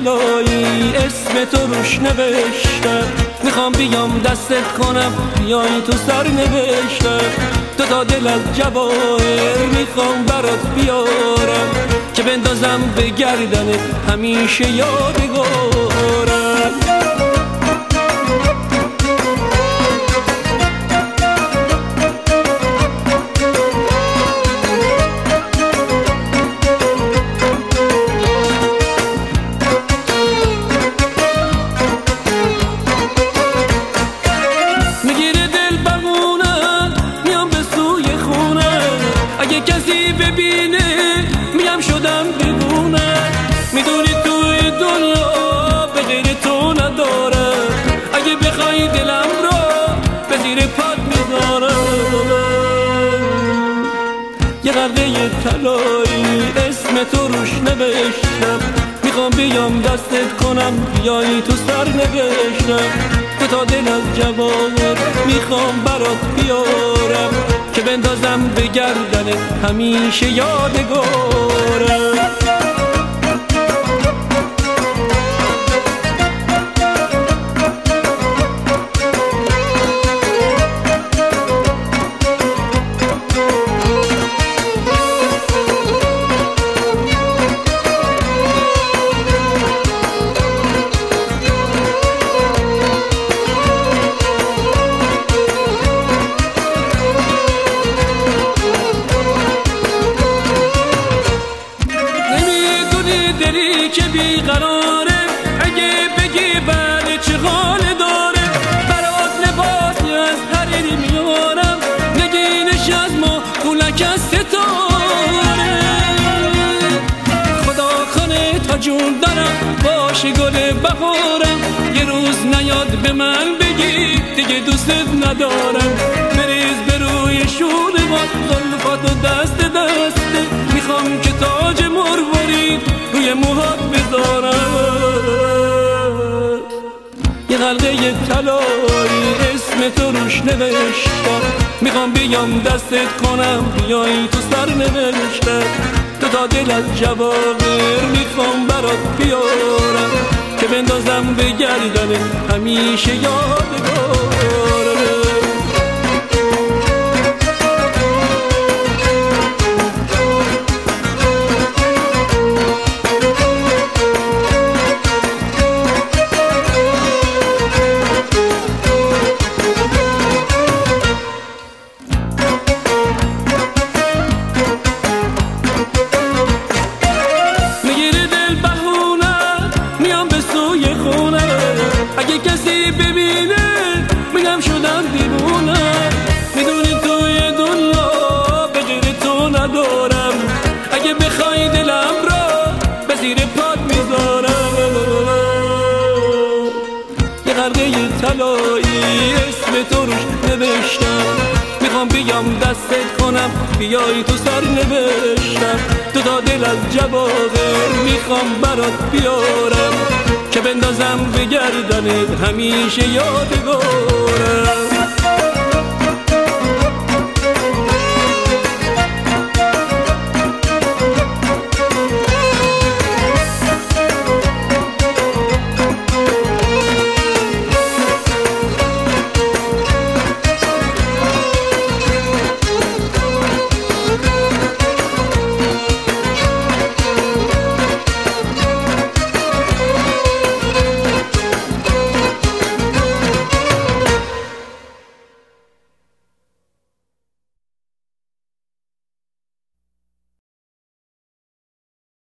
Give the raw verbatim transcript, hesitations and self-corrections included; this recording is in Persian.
طلایی اسم تو روش نوشتم، میخوام بیام دستت کنم بیای تو سر نوشتم. دو تا دل از جواهر میخوام برات بیارم که بندازم به گردنت همیشه یادگارم. کسی ببینه میم شدم دیوونه، میدونی توی دنیا به غیر تو ندارم. اگه بخوای دلم رو به زیر پات میذارم. یه غرقه طلایی اسم تو روش نوشتم، میخوام بیام دستت کنم بیای تو سر نوشتم. دو تا دل از جواهر میخوام برات بیارم که بندازم به گردنت همیشه یادگارم. که بیقراره اگه بگی بله چه حال داره، برات لباسی از حریری میارم، نگینش از ما پولک از ستاره. خدا کنه تا جون دارم باشه گل بهارم، یه روز نیاد به من بگی دیگه دوستت ندارم. بریز به روی شونه با زلفاتو دست دسته، میخوام که تاج مروارید روی موهات بذارم. یه غرقه طلایی اسم تو روش نوشتم، میخوام بیام دستت کنم بیای تو سر نوشتم. دو تا دل از جواهر میخوام برات بیارم که بندازم به گردنت همیشه یادگارم. اگه کسی ببینه میگم شدم دیوونه، میدونی توی دنیا به غیر تو ندارم. اگه بخوای دلم را به زیر پات میذارم. یه غرقه طلایی اسم تو روش نوشتم، میخوام بیام دستت کنم بیای تو سر نوشتم. دو تا دل از جواهر میخوام برات بیارم که بندازم به گردنت همیشه یادگارم.